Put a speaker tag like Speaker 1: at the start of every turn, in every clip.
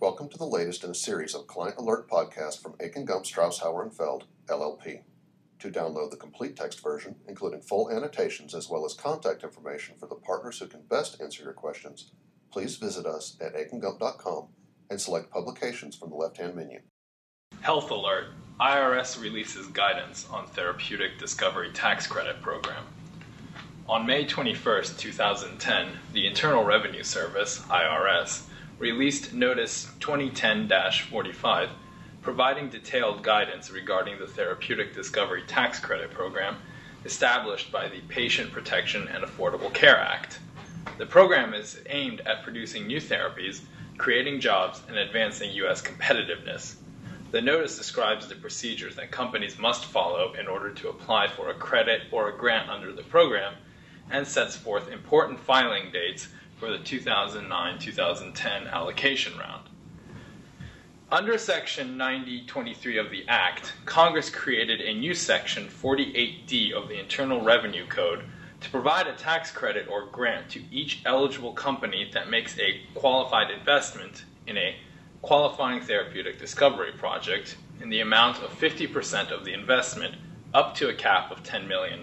Speaker 1: Welcome to the latest in a series of Client Alert podcasts from Akin Gump Strauss Hauer & Feld, LLP. To download the complete text version, including full annotations as well as contact information for the partners who can best answer your questions, please visit us at akingump.com and select Publications from the left-hand menu.
Speaker 2: Health Alert. IRS releases guidance on Therapeutic Discovery Tax Credit Program. On May 21, 2010, the Internal Revenue Service, IRS, released Notice 2010-45, providing detailed guidance regarding the Therapeutic Discovery Tax Credit Program established by the Patient Protection and Affordable Care Act. The program is aimed at producing new therapies, creating jobs, and advancing U.S. competitiveness. The notice describes the procedures that companies must follow in order to apply for a credit or a grant under the program, and sets forth important filing dates for the 2009-2010 allocation round. Under Section 9023 of the Act, Congress created a new Section 48D of the Internal Revenue Code to provide a tax credit or grant to each eligible company that makes a qualified investment in a qualifying therapeutic discovery project in the amount of 50% of the investment up to a cap of $10 million.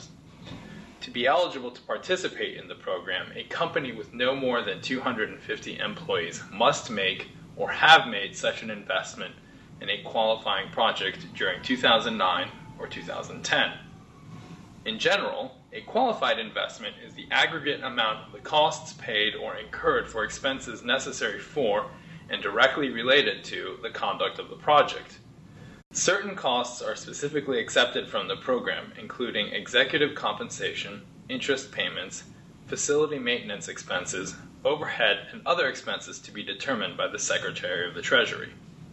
Speaker 2: To be eligible to participate in the program, a company with no more than 250 employees must make or have made such an investment in a qualifying project during 2009 or 2010. In general, a qualified investment is the aggregate amount of the costs paid or incurred for expenses necessary for and directly related to the conduct of the project. Certain costs are specifically accepted from the program, including executive compensation, interest payments, facility maintenance expenses, overhead, and other expenses to be determined by the Secretary of the Treasury.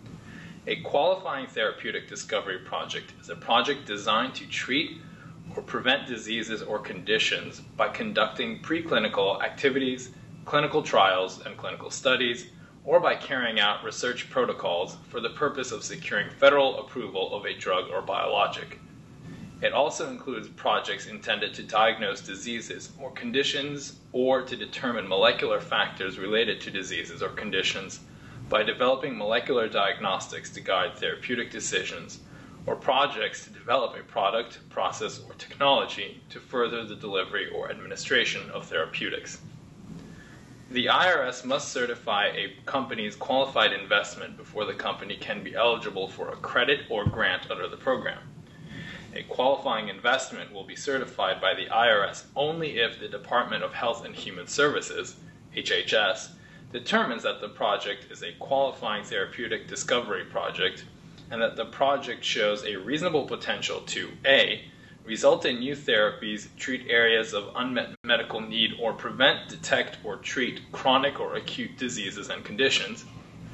Speaker 2: A qualifying therapeutic discovery project is a project designed to treat or prevent diseases or conditions by conducting preclinical activities, clinical trials, and clinical studies, or by carrying out research protocols for the purpose of securing federal approval of a drug or biologic. It also includes projects intended to diagnose diseases or conditions or to determine molecular factors related to diseases or conditions by developing molecular diagnostics to guide therapeutic decisions, or projects to develop a product, process, or technology to further the delivery or administration of therapeutics. The IRS must certify a company's qualified investment before the company can be eligible for a credit or grant under the program. A qualifying investment will be certified by the IRS only if the Department of Health and Human Services, HHS, determines that the project is a qualifying therapeutic discovery project and that the project shows a reasonable potential to A, result in new therapies, treat areas of unmet medical need, or prevent, detect, or treat chronic or acute diseases and conditions.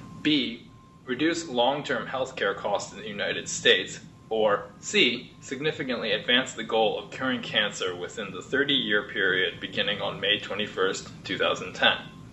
Speaker 2: B, reduce long-term healthcare costs in the United States. Or C, significantly advance the goal of curing cancer within the 30-year period beginning on May 21, 2010.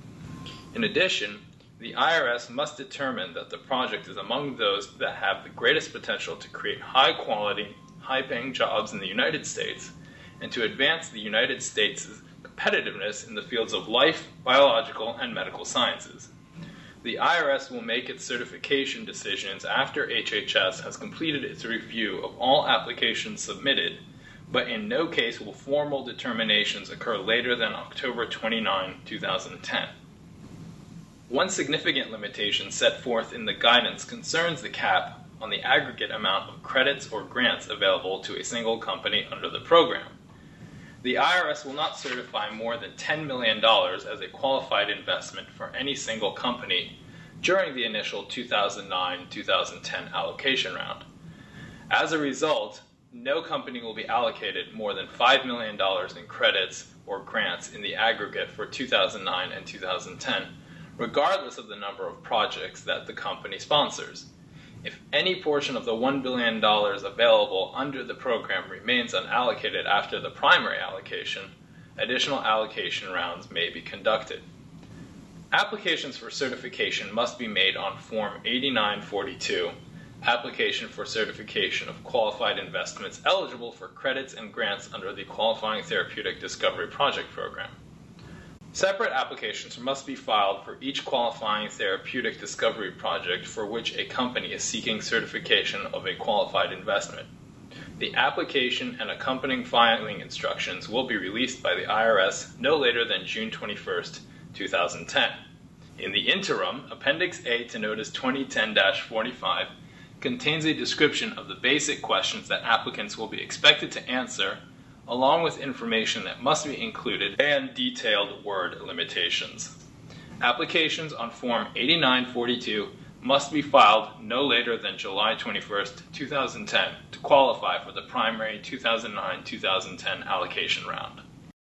Speaker 2: In addition, the IRS must determine that the project is among those that have the greatest potential to create high-quality, high-paying jobs in the United States and to advance the United States' competitiveness in the fields of life, biological, and medical sciences. The IRS will make its certification decisions after HHS has completed its review of all applications submitted, but in no case will formal determinations occur later than October 29, 2010. One significant limitation set forth in the guidance concerns the cap on the aggregate amount of credits or grants available to a single company under the program. The IRS will not certify more than $10 million as a qualified investment for any single company during the initial 2009-2010 allocation round. As a result, no company will be allocated more than $5 million in credits or grants in the aggregate for 2009 and 2010, regardless of the number of projects that the company sponsors. If any portion of the $1 billion available under the program remains unallocated after the primary allocation, additional allocation rounds may be conducted. Applications for certification must be made on Form 8942, Application for Certification of Qualified Investments Eligible for Credits and Grants under the Qualifying Therapeutic Discovery Project Program. Separate applications must be filed for each qualifying therapeutic discovery project for which a company is seeking certification of a qualified investment. The application and accompanying filing instructions will be released by the IRS no later than June 21st, 2010. In the interim, Appendix A to Notice 2010-45 contains a description of the basic questions that applicants will be expected to answer, along with information that must be included and detailed word limitations. Applications on Form 8942 must be filed no later than July 21st, 2010 to qualify for the primary 2009-2010 allocation round.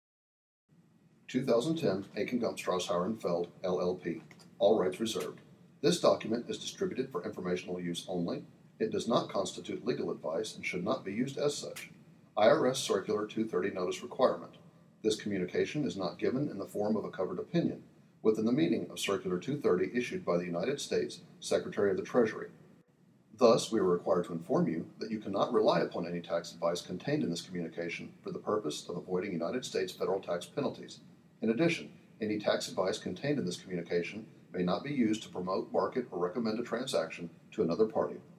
Speaker 1: 2010 Akin Gump Strauss-Hauer & Feld, LLP. All rights reserved. This document is distributed for informational use only. It does not constitute legal advice and should not be used as such. IRS Circular 230 Notice Requirement. This communication is not given in the form of a covered opinion, within the meaning of Circular 230 issued by the United States Secretary of the Treasury. Thus, we are required to inform you that you cannot rely upon any tax advice contained in this communication for the purpose of avoiding United States federal tax penalties. In addition, any tax advice contained in this communication may not be used to promote, market, or recommend a transaction to another party.